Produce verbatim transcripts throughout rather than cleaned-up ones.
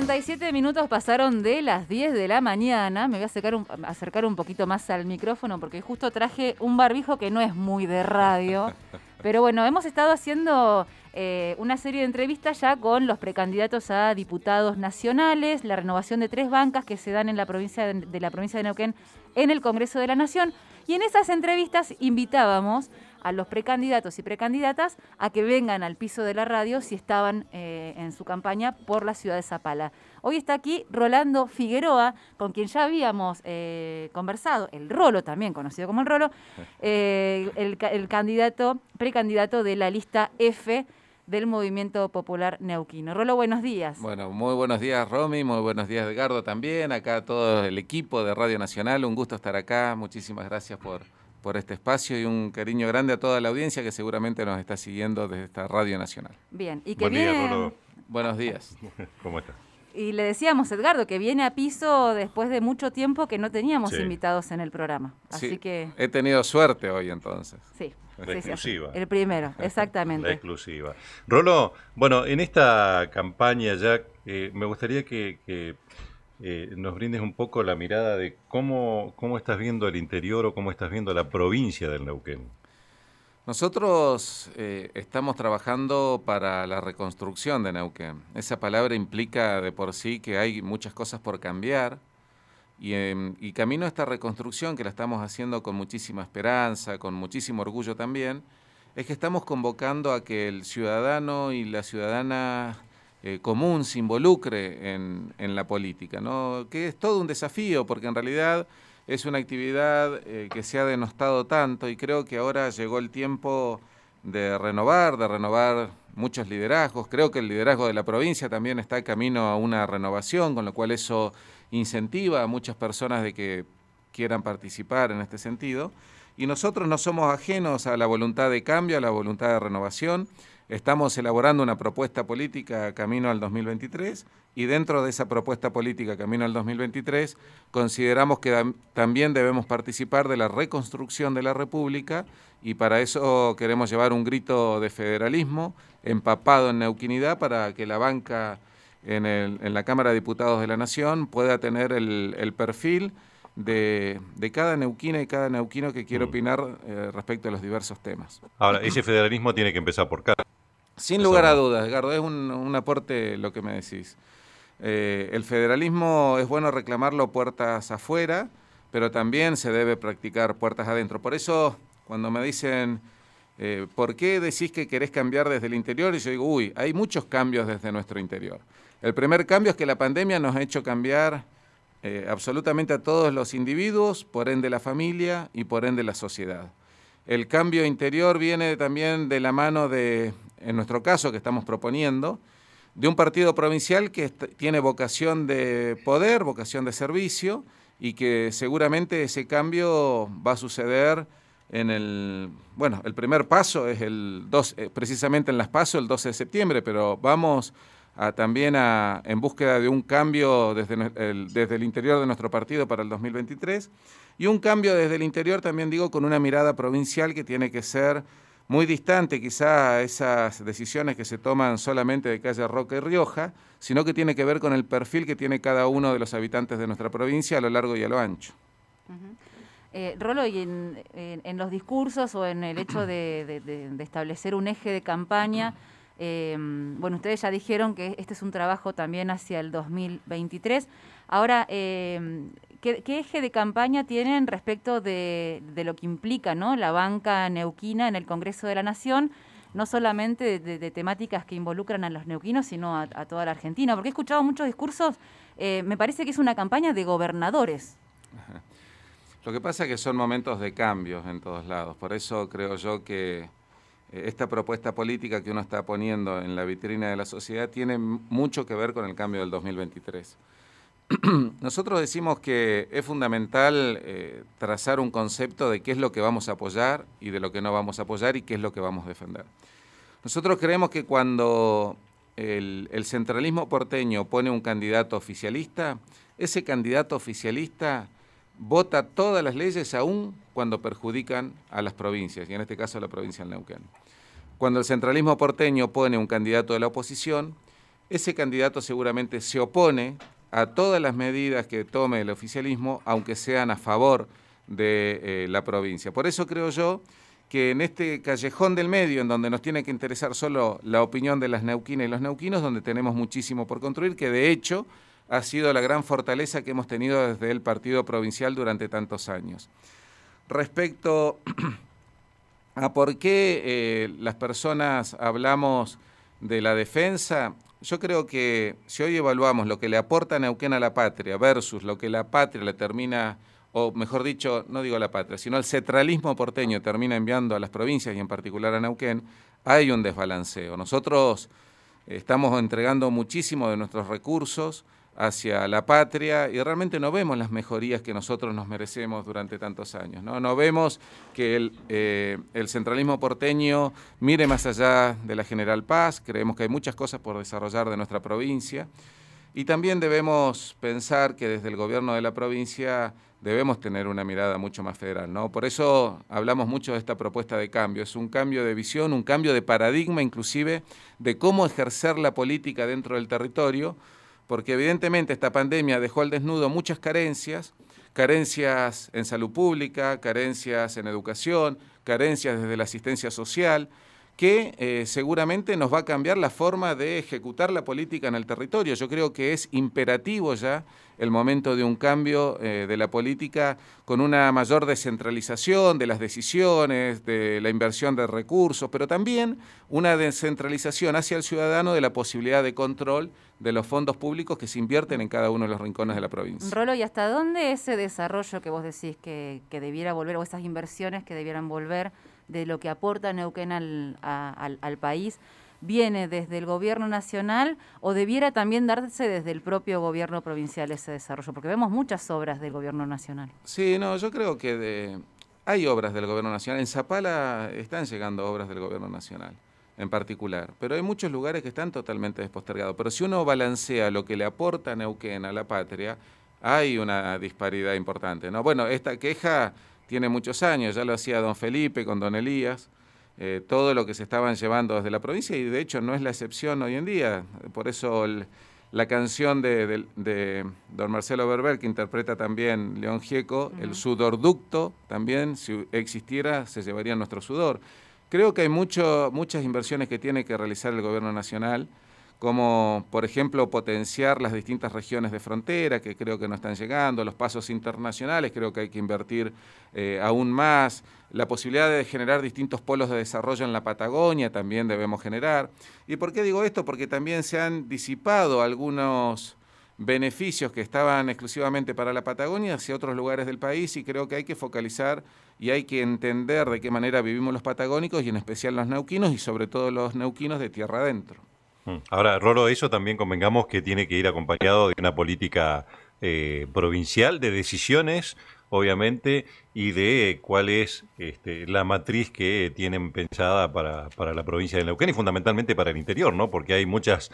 cincuenta y siete minutos pasaron de las diez de la mañana. Me voy a acercar un, acercar un poquito más al micrófono porque justo traje un barbijo que no es muy de radio. Pero bueno, hemos estado haciendo eh, una serie de entrevistas ya con los precandidatos a diputados nacionales, la renovación de tres bancas que se dan en la provincia de, de la provincia de Neuquén en el Congreso de la Nación. Y en esas entrevistas invitábamos a los precandidatos y precandidatas a que vengan al piso de la radio si estaban eh, en su campaña por la ciudad de Zapala. Hoy está aquí Rolando Figueroa, con quien ya habíamos eh, conversado, el Rolo también, conocido como el Rolo, eh, el, el candidato, precandidato de la lista F del Movimiento Popular Neuquino. Rolo, buenos días. Bueno, muy buenos días, Romy, muy buenos días, Edgardo, también, acá todo el equipo de Radio Nacional, un gusto estar acá, muchísimas gracias por... por este espacio y un cariño grande a toda la audiencia que seguramente nos está siguiendo desde esta Radio Nacional. Bien, y que Buen día, viene... Rolo. Buenos días. ¿Cómo estás? Y le decíamos, Edgardo, que viene a piso después de mucho tiempo que no teníamos Sí. invitados en el programa. Así Sí, que... he tenido suerte hoy entonces. Sí. La sí, sí, exclusiva. el primero, La exactamente. exclusiva. Rolo, bueno, en esta campaña ya eh, me gustaría que, que eh, nos brindes un poco la mirada de cómo, cómo estás viendo el interior o cómo estás viendo la provincia del Neuquén. Nosotros eh, estamos trabajando para la reconstrucción de Neuquén. Esa palabra implica de por sí que hay muchas cosas por cambiar y, eh, y camino a esta reconstrucción que la estamos haciendo con muchísima esperanza, con muchísimo orgullo también, es que estamos convocando a que el ciudadano y la ciudadana eh, común se involucre en, en la política, ¿no? Que es todo un desafío porque en realidad es una actividad eh, que se ha denostado tanto y creo que ahora llegó el tiempo de renovar, de renovar muchos liderazgos. Creo que el liderazgo de la provincia también está camino a una renovación, con lo cual eso incentiva a muchas personas de que quieran participar en este sentido. Y nosotros no somos ajenos a la voluntad de cambio, a la voluntad de renovación. Estamos elaborando una propuesta política camino al dos mil veintitrés y dentro de esa propuesta política camino al dos mil veintitrés consideramos que también debemos participar de la reconstrucción de la República y para eso queremos llevar un grito de federalismo empapado en neuquinidad para que la banca en, el, en la Cámara de Diputados de la Nación pueda tener el, el perfil De, de cada neuquina y cada neuquino que quiere opinar eh, respecto a los diversos temas. Ahora, ese federalismo tiene que empezar por acá. Sin lugar a dudas, Edgardo, es un, un aporte lo que me decís. Eh, el federalismo es bueno reclamarlo puertas afuera, pero también se debe practicar puertas adentro. Por eso, cuando me dicen, eh, ¿por qué decís que querés cambiar desde el interior? Y yo digo, uy, hay muchos cambios desde nuestro interior. El primer cambio es que la pandemia nos ha hecho cambiar Eh, absolutamente a todos los individuos, por ende la familia y por ende la sociedad. El cambio interior viene también de la mano de, en nuestro caso que estamos proponiendo, de un partido provincial que tiene vocación de poder, vocación de servicio y que seguramente ese cambio va a suceder en el, bueno, el primer paso es el dos, eh, precisamente en las PASO el doce de septiembre, pero vamos A, también a, en búsqueda de un cambio desde el, desde el interior de nuestro partido para el dos mil veintitrés y un cambio desde el interior también digo con una mirada provincial que tiene que ser muy distante quizá a esas decisiones que se toman solamente de Calle Roca y Rioja, sino que tiene que ver con el perfil que tiene cada uno de los habitantes de nuestra provincia a lo largo y a lo ancho. Uh-huh. Eh, Rolo, y en, en, en los discursos o en el hecho de, de, de, de establecer un eje de campaña, Eh, bueno, ustedes ya dijeron que este es un trabajo también hacia el dos mil veintitrés. Ahora, eh, ¿qué, ¿qué eje de campaña tienen respecto de, de lo que implica, ¿no?, la banca neuquina en el Congreso de la Nación? No solamente de, de, de temáticas que involucran a los neuquinos, sino a, a toda la Argentina. Porque he escuchado muchos discursos, eh, me parece que es una campaña de gobernadores. Ajá. Lo que pasa es que son momentos de cambios en todos lados. Por eso creo yo que esta propuesta política que uno está poniendo en la vitrina de la sociedad tiene mucho que ver con el cambio del dos mil veintitrés. Nosotros decimos que es fundamental eh, trazar un concepto de qué es lo que vamos a apoyar y de lo que no vamos a apoyar y qué es lo que vamos a defender. Nosotros creemos que cuando el, el centralismo porteño pone un candidato oficialista, ese candidato oficialista vota todas las leyes aún cuando perjudican a las provincias, y en este caso a la provincia del Neuquén. Cuando el centralismo porteño pone un candidato de la oposición, ese candidato seguramente se opone a todas las medidas que tome el oficialismo, aunque sean a favor de eh, la provincia. Por eso creo yo que en este callejón del medio, en donde nos tiene que interesar solo la opinión de las neuquinas y los neuquinos, donde tenemos muchísimo por construir, que de hecho ha sido la gran fortaleza que hemos tenido desde el partido provincial durante tantos años. Respecto a por qué eh, las personas hablamos de la defensa, yo creo que si hoy evaluamos lo que le aporta Neuquén a la patria versus lo que la patria le termina, o mejor dicho, no digo la patria, sino el centralismo porteño termina enviando a las provincias y en particular a Neuquén, hay un desbalanceo. Nosotros estamos entregando muchísimo de nuestros recursos hacia la patria y realmente no vemos las mejorías que nosotros nos merecemos durante tantos años. No, no vemos que el, eh, el centralismo porteño mire más allá de la General Paz, creemos que hay muchas cosas por desarrollar de nuestra provincia y también debemos pensar que desde el gobierno de la provincia debemos tener una mirada mucho más federal, ¿no? Por eso hablamos mucho de esta propuesta de cambio, es un cambio de visión, un cambio de paradigma inclusive de cómo ejercer la política dentro del territorio, porque evidentemente esta pandemia dejó al desnudo muchas carencias, carencias en salud pública, carencias en educación, carencias desde la asistencia social, que eh, seguramente nos va a cambiar la forma de ejecutar la política en el territorio. Yo creo que es imperativo ya el momento de un cambio eh, de la política con una mayor descentralización de las decisiones, de la inversión de recursos, pero también una descentralización hacia el ciudadano de la posibilidad de control de los fondos públicos que se invierten en cada uno de los rincones de la provincia. Rolo, ¿y hasta dónde ese desarrollo que vos decís que, que debiera volver, o esas inversiones que debieran volver de lo que aporta Neuquén al, a, al, al país, viene desde el gobierno nacional o debiera también darse desde el propio gobierno provincial ese desarrollo? Porque vemos muchas obras del gobierno nacional. Sí, no, yo creo que de, hay obras del gobierno nacional. En Zapala están llegando obras del gobierno nacional en particular, pero hay muchos lugares que están totalmente despostergados. Pero si uno balancea lo que le aporta Neuquén a la patria, hay una disparidad importante, ¿no? Bueno, esta queja tiene muchos años, ya lo hacía don Felipe con don Elías, eh, todo lo que se estaban llevando desde la provincia y de hecho no es la excepción hoy en día. Por eso el, la canción de, de, de don Marcelo Berber, que interpreta también León Gieco, uh-huh. El sudorducto, también si existiera se llevaría nuestro sudor. Creo que hay mucho, muchas inversiones que tiene que realizar el gobierno nacional, como por ejemplo potenciar las distintas regiones de frontera, que creo que no están llegando, los pasos internacionales, creo que hay que invertir eh, aún más, la posibilidad de generar distintos polos de desarrollo en la Patagonia también debemos generar. ¿Y por qué digo esto? Porque también se han disipado algunos beneficios que estaban exclusivamente para la Patagonia hacia otros lugares del país y creo que hay que focalizar y hay que entender de qué manera vivimos los patagónicos y en especial los neuquinos y sobre todo los neuquinos de tierra adentro. Ahora, Rolo, eso también convengamos que tiene que ir acompañado de una política eh, provincial de decisiones, obviamente, y de cuál es este, la matriz que tienen pensada para, para la provincia de Neuquén y fundamentalmente para el interior, ¿no? Porque hay muchas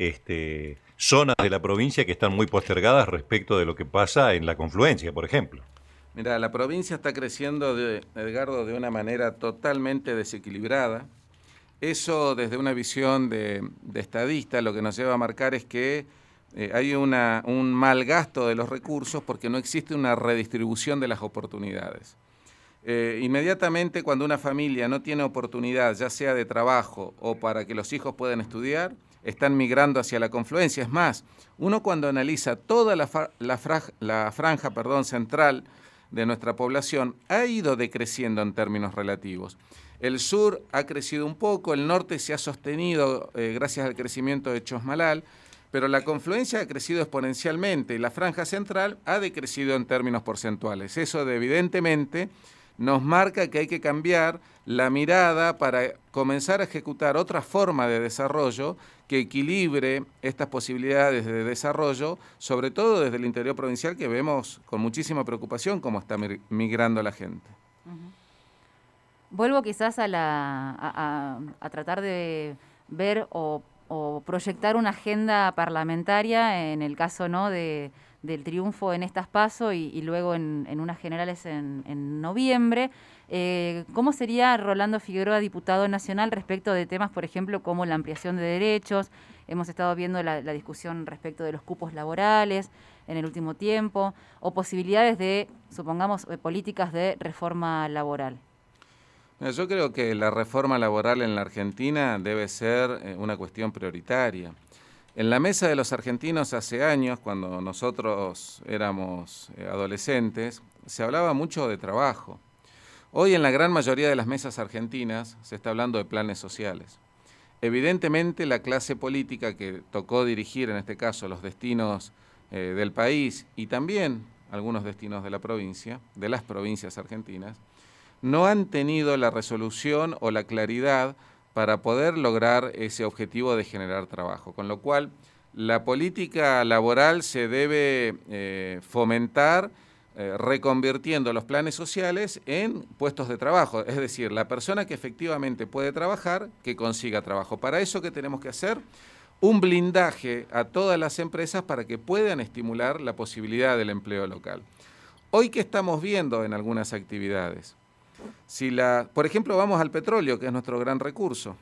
este, zonas de la provincia que están muy postergadas respecto de lo que pasa en la confluencia, por ejemplo. Mira, la provincia está creciendo, de, Edgardo, de una manera totalmente desequilibrada. Eso desde una visión de, de estadista lo que nos lleva a marcar es que eh, hay una, un mal gasto de los recursos porque no existe una redistribución de las oportunidades. Eh, inmediatamente cuando una familia no tiene oportunidad, ya sea de trabajo o para que los hijos puedan estudiar, están migrando hacia la confluencia. Es más, uno cuando analiza toda la, fa, la, franja, la franja perdón, central de nuestra población, ha ido decreciendo en términos relativos. El sur ha crecido un poco, el norte se ha sostenido eh, gracias al crecimiento de Chosmalal, pero la confluencia ha crecido exponencialmente y la franja central ha decrecido en términos porcentuales. Eso de, evidentemente nos marca que hay que cambiar la mirada para comenzar a ejecutar otra forma de desarrollo que equilibre estas posibilidades de desarrollo, sobre todo desde el interior provincial que vemos con muchísima preocupación cómo está migrando la gente. Uh-huh. Vuelvo quizás a, la, a, a, a tratar de ver o, o proyectar una agenda parlamentaria en el caso, ¿no?, de, del triunfo en estas PASO y, y luego en, en unas generales en, en noviembre. Eh, ¿Cómo sería Rolando Figueroa, diputado nacional, respecto de temas, por ejemplo, como la ampliación de derechos? Hemos estado viendo la, la discusión respecto de los cupos laborales en el último tiempo, o posibilidades de, supongamos, políticas de reforma laboral. Yo creo que la reforma laboral en la Argentina debe ser una cuestión prioritaria. En la mesa de los argentinos hace años, cuando nosotros éramos adolescentes, se hablaba mucho de trabajo. Hoy en la gran mayoría de las mesas argentinas se está hablando de planes sociales. Evidentemente la clase política que tocó dirigir en este caso los destinos eh, del país y también algunos destinos de la provincia, de las provincias argentinas, no han tenido la resolución o la claridad para poder lograr ese objetivo de generar trabajo. Con lo cual, la política laboral se debe eh, fomentar eh, reconvirtiendo los planes sociales en puestos de trabajo. Es decir, la persona que efectivamente puede trabajar, que consiga trabajo. Para eso, ¿qué tenemos que hacer? Un blindaje a todas las empresas para que puedan estimular la posibilidad del empleo local. Hoy, ¿qué estamos viendo en algunas actividades? Si la, por ejemplo, vamos al petróleo, que es nuestro gran recurso.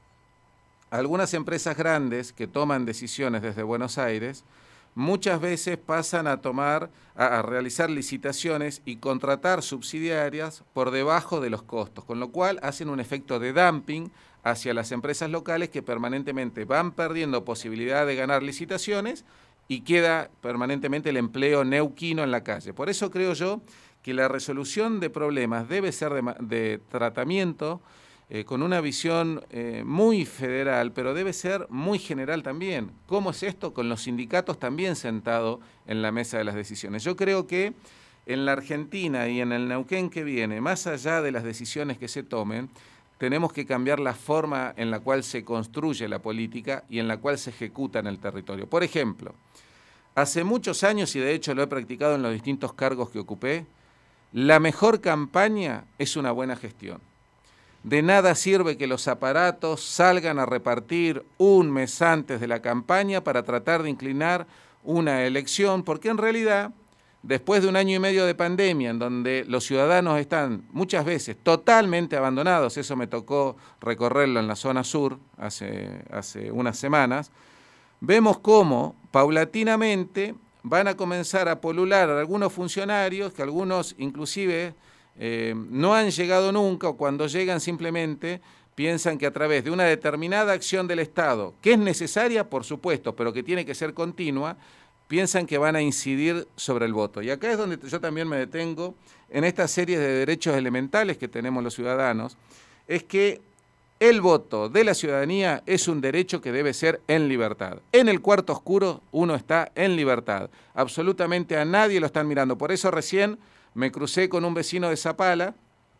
Algunas empresas grandes que toman decisiones desde Buenos Aires, muchas veces pasan a tomar, a, a realizar licitaciones y contratar subsidiarias por debajo de los costos, con lo cual hacen un efecto de dumping hacia las empresas locales que permanentemente van perdiendo posibilidad de ganar licitaciones y queda permanentemente el empleo neuquino en la calle. Por eso creo yo que la resolución de problemas debe ser de, de tratamiento eh, con una visión eh, muy federal, pero debe ser muy general también. ¿Cómo es esto? Con los sindicatos también sentados en la mesa de las decisiones. Yo creo que en la Argentina y en el Neuquén que viene, más allá de las decisiones que se tomen, tenemos que cambiar la forma en la cual se construye la política y en la cual se ejecuta en el territorio. Por ejemplo, hace muchos años, y de hecho lo he practicado en los distintos cargos que ocupé, la mejor campaña es una buena gestión. De nada sirve que los aparatos salgan a repartir un mes antes de la campaña para tratar de inclinar una elección, porque en realidad, después de un año y medio de pandemia, en donde los ciudadanos están muchas veces totalmente abandonados, eso me tocó recorrerlo en la zona sur hace, hace unas semanas, vemos cómo paulatinamente van a comenzar a polular a algunos funcionarios, que algunos inclusive eh, no han llegado nunca, o cuando llegan simplemente piensan que a través de una determinada acción del Estado, que es necesaria, por supuesto, pero que tiene que ser continua, piensan que van a incidir sobre el voto. Y acá es donde yo también me detengo en esta serie de derechos elementales que tenemos los ciudadanos, es que el voto de la ciudadanía es un derecho que debe ser en libertad. En el cuarto oscuro uno está en libertad. Absolutamente a nadie lo están mirando. Por eso recién me crucé con un vecino de Zapala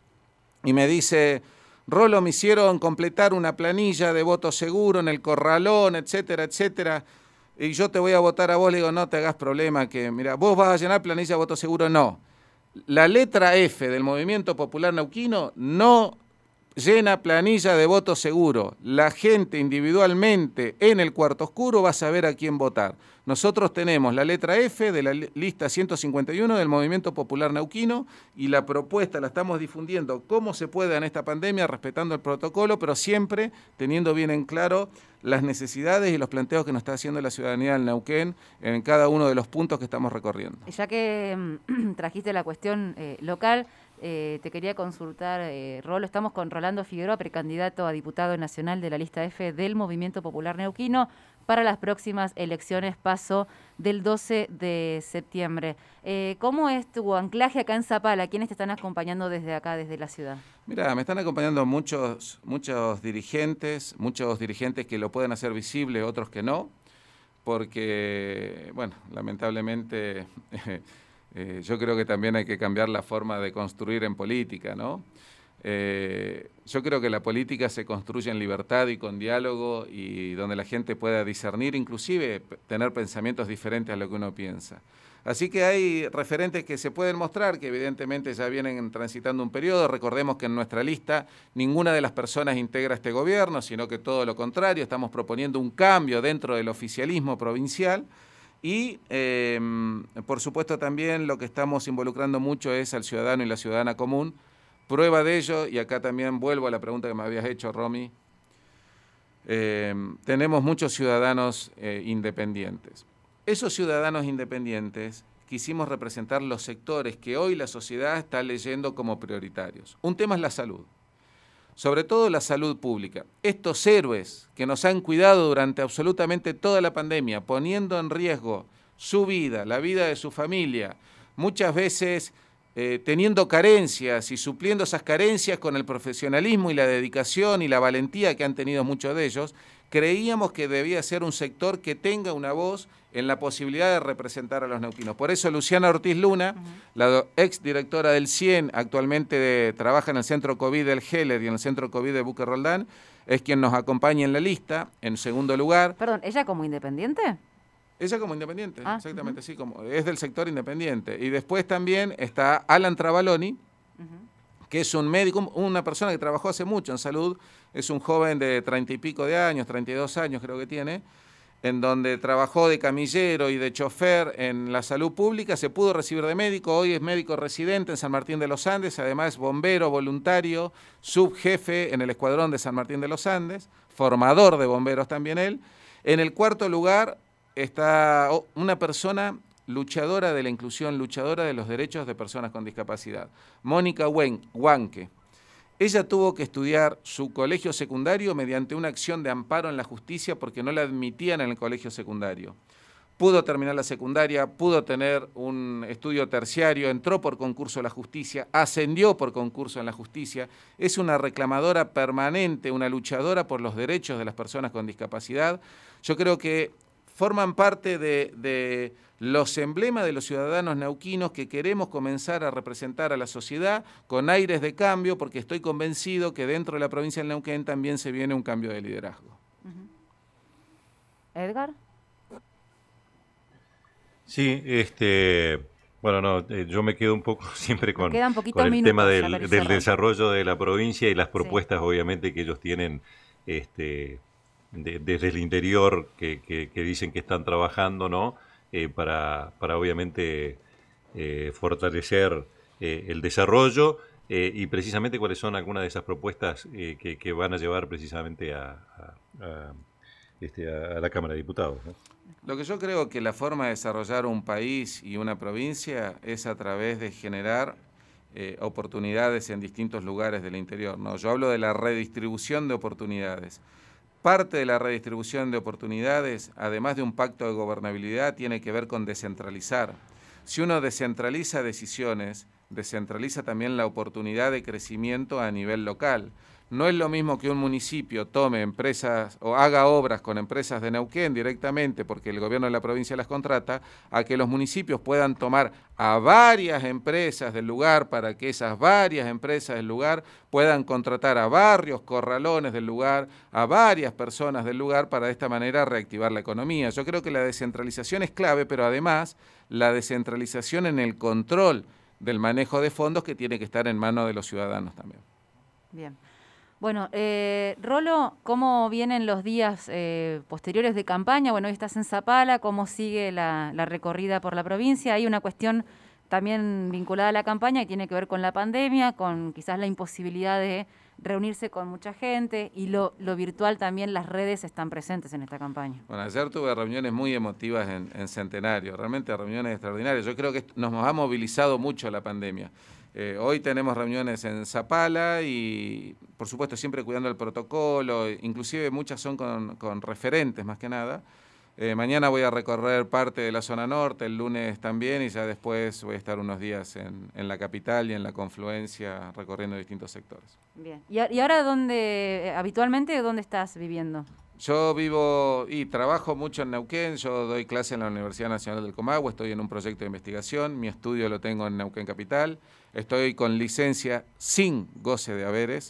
y me dice, Rolo, me hicieron completar una planilla de voto seguro en el corralón, etcétera, etcétera. Y yo te voy a votar a vos. Le digo, no te hagas problema, que mira, vos vas a llenar planilla de voto seguro. No. La letra F del Movimiento Popular Neuquino no llena planilla de voto seguro. La gente individualmente en el cuarto oscuro va a saber a quién votar. Nosotros tenemos la letra F de la lista ciento cincuenta y uno del Movimiento Popular Neuquino y la propuesta la estamos difundiendo cómo se puede en esta pandemia, respetando el protocolo, pero siempre teniendo bien en claro las necesidades y los planteos que nos está haciendo la ciudadanía del Neuquén en cada uno de los puntos que estamos recorriendo. Ya que mmm, trajiste la cuestión eh, local, Eh, te quería consultar, eh, Rolo, estamos con Rolando Figueroa, precandidato a diputado nacional de la lista F del Movimiento Popular Neuquino para las próximas elecciones PASO del doce de septiembre. Eh, ¿Cómo es tu anclaje acá en Zapala? ¿Quiénes te están acompañando desde acá, desde la ciudad? Mira, me están acompañando muchos, muchos dirigentes, muchos dirigentes que lo pueden hacer visible, otros que no, porque, bueno, lamentablemente... Eh, yo creo que también hay que cambiar la forma de construir en política, ¿no? Eh, yo creo que la política se construye en libertad y con diálogo y donde la gente pueda discernir, inclusive tener pensamientos diferentes a lo que uno piensa. Así que hay referentes que se pueden mostrar, que evidentemente ya vienen transitando un periodo. Recordemos que en nuestra lista ninguna de las personas integra este gobierno, sino que todo lo contrario, estamos proponiendo un cambio dentro del oficialismo provincial. Y, eh, por supuesto, también lo que estamos involucrando mucho es al ciudadano y la ciudadana común. Prueba de ello, y acá también vuelvo a la pregunta que me habías hecho, Romy, eh, tenemos muchos ciudadanos eh, independientes. Esos ciudadanos independientes quisimos representar los sectores que hoy la sociedad está leyendo como prioritarios. Un tema es la salud, sobre todo la salud pública. Estos héroes que nos han cuidado durante absolutamente toda la pandemia, poniendo en riesgo su vida, la vida de su familia, muchas veces eh, teniendo carencias y supliendo esas carencias con el profesionalismo y la dedicación y la valentía que han tenido muchos de ellos, creíamos que debía ser un sector que tenga una voz en la posibilidad de representar a los neuquinos. Por eso Luciana Ortiz Luna, uh-huh. la ex directora del CIEN, actualmente de, trabaja en el Centro COVID del Heller y en el Centro COVID de Buque Roldán, es quien nos acompaña en la lista, en segundo lugar. Perdón, ¿ella como independiente? Ella como independiente, ah, exactamente, uh-huh. sí, como es del sector independiente. Y después también está Alan Travaloni, uh-huh. que es un médico, una persona que trabajó hace mucho en salud, es un joven de treinta y pico de años, treinta y dos años creo que tiene, en donde trabajó de camillero y de chofer en la salud pública, se pudo recibir de médico, hoy es médico residente en San Martín de los Andes, además es bombero voluntario, subjefe en el escuadrón de San Martín de los Andes, formador de bomberos también él. En el cuarto lugar está una persona luchadora de la inclusión, luchadora de los derechos de personas con discapacidad, Mónica Huanque. Ella tuvo que estudiar su colegio secundario mediante una acción de amparo en la justicia porque no la admitían en el colegio secundario. Pudo terminar la secundaria, pudo tener un estudio terciario, entró por concurso a la justicia, ascendió por concurso en la justicia, es una reclamadora permanente, una luchadora por los derechos de las personas con discapacidad. Yo creo que forman parte de, de los emblemas de los ciudadanos neuquinos que queremos comenzar a representar a la sociedad con aires de cambio, porque estoy convencido que dentro de la provincia del Neuquén también se viene un cambio de liderazgo. Uh-huh. ¿Edgar? Sí, este, bueno, no, eh, yo me quedo un poco siempre con, con el minutos, tema del, del desarrollo de la provincia y las propuestas, sí. obviamente, que ellos tienen este, de, desde el interior, que, que, que dicen que están trabajando, ¿no? Eh, para, para obviamente eh, fortalecer eh, el desarrollo eh, y precisamente cuáles son algunas de esas propuestas eh, que, que van a llevar precisamente a, a, a, este, a la Cámara de Diputados, ¿no? Lo que yo creo que la forma de desarrollar un país y una provincia es a través de generar eh, oportunidades en distintos lugares del interior, ¿no? Yo hablo de la redistribución de oportunidades. Parte de la redistribución de oportunidades, además de un pacto de gobernabilidad, tiene que ver con descentralizar. Si uno descentraliza decisiones, descentraliza también la oportunidad de crecimiento a nivel local. No es lo mismo que un municipio tome empresas o haga obras con empresas de Neuquén directamente porque el gobierno de la provincia las contrata, a que los municipios puedan tomar a varias empresas del lugar para que esas varias empresas del lugar puedan contratar a barrios, corralones del lugar, a varias personas del lugar para de esta manera reactivar la economía. Yo creo que la descentralización es clave, pero además la descentralización en el control del manejo de fondos que tiene que estar en manos de los ciudadanos también. Bien. Bueno, eh, Rolo, ¿cómo vienen los días eh, posteriores de campaña? Bueno, hoy estás en Zapala, ¿cómo sigue la, la recorrida por la provincia? Hay una cuestión también vinculada a la campaña que tiene que ver con la pandemia, con quizás la imposibilidad de reunirse con mucha gente y lo, lo virtual también, las redes están presentes en esta campaña. Bueno, ayer tuve reuniones muy emotivas en, en Centenario, realmente reuniones extraordinarias. Yo creo que nos ha movilizado mucho la pandemia. Eh, hoy tenemos reuniones en Zapala y, por supuesto, siempre cuidando el protocolo, inclusive muchas son con, con referentes más que nada. Eh, mañana voy a recorrer parte de la zona norte, el lunes también, y ya después voy a estar unos días en, en la capital y en la confluencia recorriendo distintos sectores. Bien. ¿Y, y ahora dónde, habitualmente, dónde estás viviendo? Yo vivo y trabajo mucho en Neuquén, yo doy clase en la Universidad Nacional del Comahue, estoy en un proyecto de investigación, mi estudio lo tengo en Neuquén Capital, estoy con licencia sin goce de haberes,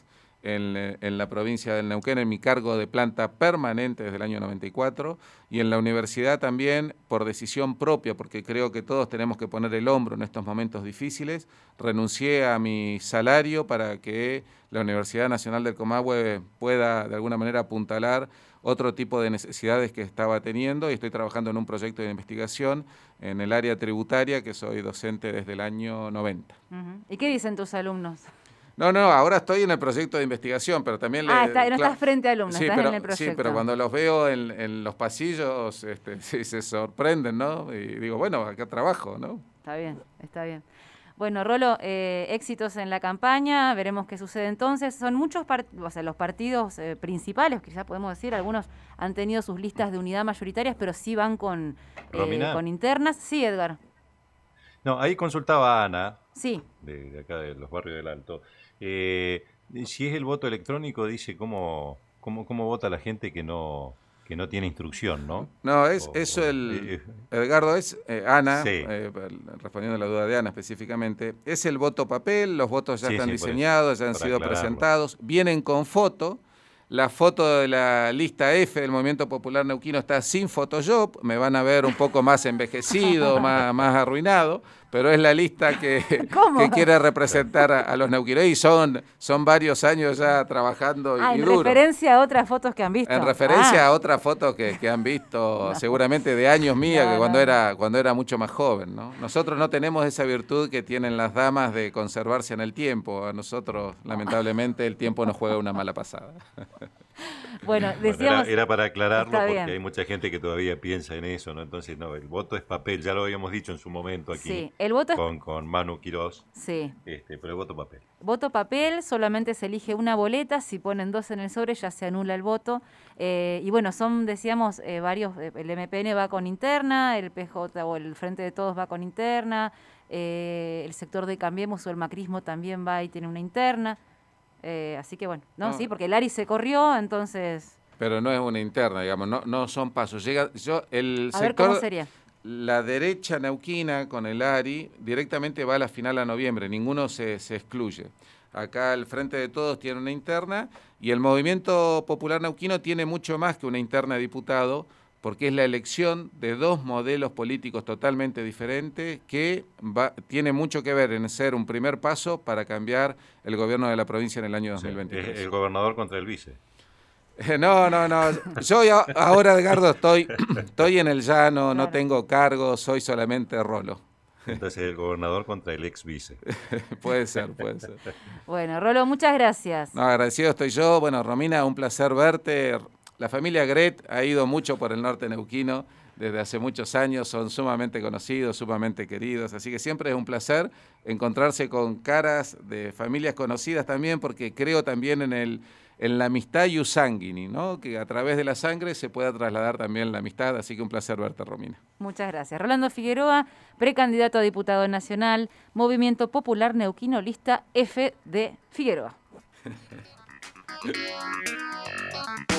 en, en la provincia del Neuquén en mi cargo de planta permanente desde el año noventa y cuatro, y en la universidad también por decisión propia, porque creo que todos tenemos que poner el hombro en estos momentos difíciles. Renuncié a mi salario para que la Universidad Nacional del Comahue pueda de alguna manera apuntalar otro tipo de necesidades que estaba teniendo, y estoy trabajando en un proyecto de investigación en el área tributaria, que soy docente desde el año noventa. Uh-huh. ¿Y qué dicen tus alumnos? No, no, ahora estoy en el proyecto de investigación, pero también... Ah, le, está, no claro, estás frente a alumnos, sí, estás pero, en el proyecto. Sí, pero cuando los veo en, en los pasillos, este, sí, se sorprenden, ¿no? Y digo, bueno, acá trabajo, ¿no? Está bien, está bien. Bueno, Rolo, eh, éxitos en la campaña, veremos qué sucede entonces. Son muchos part o sea, los partidos eh, principales, quizás podemos decir, algunos han tenido sus listas de unidad mayoritarias, pero sí van con, eh, con internas. Sí, Edgar. No, ahí consultaba a Ana, sí. de, de acá de los barrios del Alto. Eh, si es el voto electrónico, dice cómo, cómo, cómo vota la gente que no... que no tiene instrucción, ¿no? No, es o, eso o, el... eh, Edgardo, es eh, Ana, sí. eh, respondiendo a la duda de Ana específicamente, es el voto papel, los votos ya sí, están sí, diseñados, ya han sido aclararlo. presentados, vienen con foto. La foto de la lista F del Movimiento Popular Neuquino está sin Photoshop, me van a ver un poco más envejecido, más, más arruinado, pero es la lista que, que quiere representar a, a los neuquinos, y son, son varios años ya trabajando ah, y, y en duro. referencia a otras fotos que han visto. En referencia ah. a otras fotos que, que han visto no. seguramente de años mías, no, que cuando, no. era, cuando era mucho más joven, ¿no? Nosotros no tenemos esa virtud que tienen las damas de conservarse en el tiempo. A nosotros, lamentablemente, el tiempo nos juega una mala pasada. Bueno, decíamos... Bueno, era, era para aclararlo porque bien. hay mucha gente que todavía piensa en eso, ¿no? Entonces, no, el voto es papel, ya lo habíamos dicho en su momento aquí sí, el voto con, es... con Manu Quirós, sí. este, pero el voto papel. Voto papel, solamente se elige una boleta, si ponen dos en el sobre ya se anula el voto. Eh, y bueno, son, decíamos, eh, varios, el M P N va con interna, el P J o el Frente de Todos va con interna, eh, el sector de Cambiemos o el macrismo también va y tiene una interna. Eh, así que bueno, no, no, sí, porque el Ari se corrió, entonces... Pero no es una interna, digamos, no, no son pasos. Llega, yo, el a sector, ver, ¿cómo sería? La derecha neuquina con el Ari directamente va a la final a noviembre, ninguno se, se excluye. Acá el Frente de Todos tiene una interna y el Movimiento Popular Neuquino tiene mucho más que una interna de diputado, porque es la elección de dos modelos políticos totalmente diferentes que va, tiene mucho que ver en ser un primer paso para cambiar el gobierno de la provincia en el año dos mil veintitrés. Sí, el gobernador contra el vice. No, no, no. Yo ya, ahora, Edgardo, estoy, estoy en el llano, claro. No tengo cargo, soy solamente Rolo. Entonces el gobernador contra el ex vice. Puede ser, puede ser. Bueno, Rolo, muchas gracias. No, agradecido estoy yo. Bueno, Romina, un placer verte. La familia Gret ha ido mucho por el norte neuquino desde hace muchos años, son sumamente conocidos, sumamente queridos, así que siempre es un placer encontrarse con caras de familias conocidas también, porque creo también en el en la amistad iusanguini, ¿no? Que a través de la sangre se pueda trasladar también la amistad, así que un placer verte, Romina. Muchas gracias. Rolando Figueroa, precandidato a diputado nacional, Movimiento Popular Neuquino, lista F de Figueroa.